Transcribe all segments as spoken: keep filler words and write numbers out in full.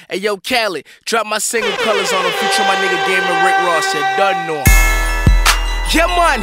Hey yo, Khaled, drop my single Colors on a feature my nigga Game and Rick Ross said, done know. Yeah, man.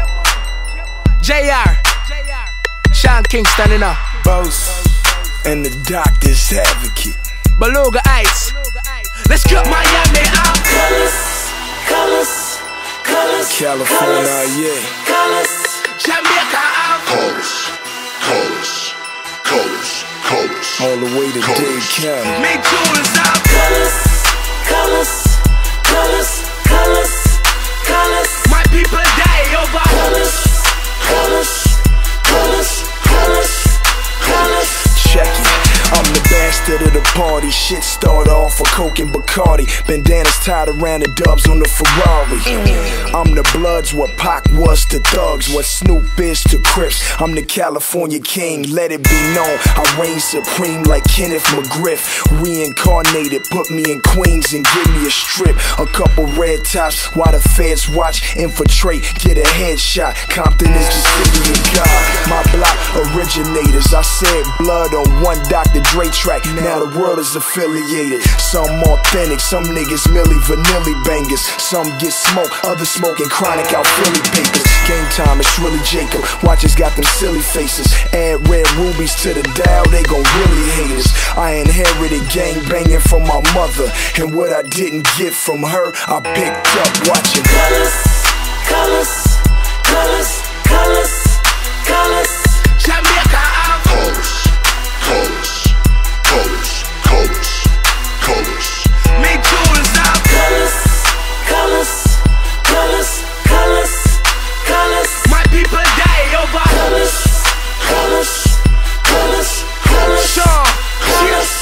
J R. Sean King standing up. Boss and the doctor's advocate. Beluga Ice. Let's cut Miami out. Colors, colors, colors. California, yeah. Colors. Jamaica out. Colors, colors, colors, colors. All the way to Dade County. Make jewels out. Colors, colors, colors, colors, colors. My people die over. Colors, colors, colors, colors, colors. Check it. I'm the bastard of the party. Shit started off for Coke and Bacardi. Bandanas tied around the dubs on the Ferrari. I'm the Bloods, what Pac was to Thugs, what Snoop is to Crips. I'm the California king, let it be known. I reign supreme like Kenneth McGriff. Reincarnated, put me in Queens and give me a strip. A couple red tops while the feds watch. Infiltrate, get a headshot. Compton is the city of God. My block originators. I said blood on one Doctor Dre track, now the world is affiliated. Some authentic, some niggas Milli Vanilli bangers. Some get smoke, others smoking chronic out Philly papers. Game time, it's really Jacob. Watchers got them silly faces. Add red rubies to the dial, they gon' really hate us. I inherited gang banging from my mother, and what I didn't get from her, I picked up watching. Colors, colors, colors, colors, colors. Jamaica out. Colors, colors, colors, colors, colors. Make jewels out. Colors, colors, colors, colors, colors. My people die over. Colors, colors, colors, colors. Sean, Colors.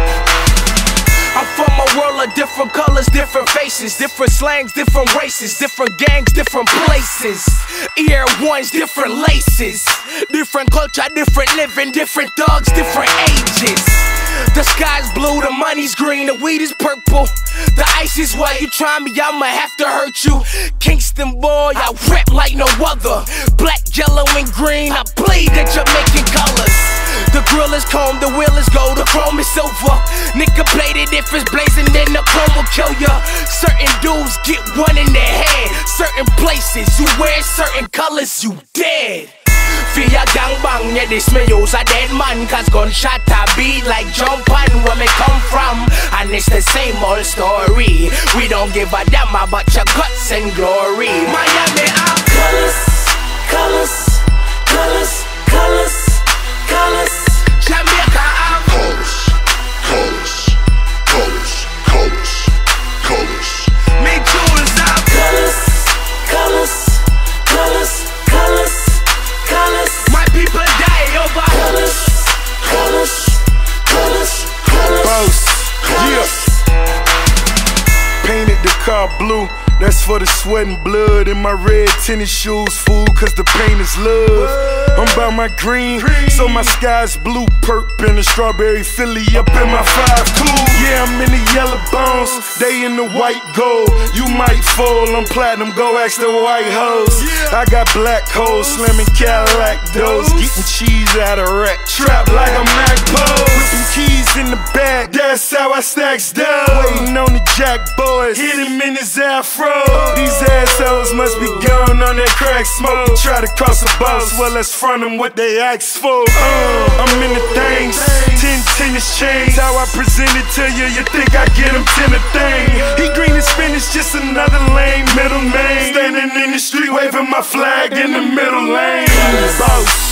I'm from a world of different colors, different faces, different slangs, different races, different gangs, different places. Ear ones, different laces, different culture, different living, different thugs, different ages. The sky's blue, the money's green, the weed is purple. The ice is white, you try me, I'ma have to hurt you. Kingston boy, I rap like no other. Black, yellow, and green, I bleed the Jamaican colors. The grill is comb, the wheel is gold, the chrome is silver. Nigga plated, if it's blazing, then the chrome will kill ya. Certain dudes get one in their head. Certain places, you wear certain colors, you dead. Fear gang bang, yeah, this me use a dead man. Cause gunshot a beat like jump on where me come from. And it's the same old story. We don't give a damn about your guts and glory. Miami out. Colors, colors, colors, colors, colors. Jamaica out. Colors, colors, colors, colors, colors. Make jewels out. Colors, colors, colors, colors, colors. My people die over. Colors, colors, colors, colors. Boss, yeah. Painted the car blue, that's for the sweat and blood. In my red tennis shoes, fool, cause the paint is love. I'm by my green, so my sky's blue. Perp in the strawberry Philly up in my five cool. Yeah, I'm in the yellow bones, they in the white gold. You might fall, I'm platinum, go ask the white hoes. I got black hoes, slamming Cadillac doors. Getting cheese out of rack, trap like a Mac Pose. Whipping keys in the back, that's how I stacks dough. Waiting on the jack boys, hit him in his afro. These assholes must be going on that crack smoke. Try to cross the boss, well let's front them what they ask for. uh, I'm in the things, ten tennis chains. How I present it to you, you think I get him ten a thing. He green and spinach, just another lame middle name. Standing in the street waving my flag in the middle lane. Boss.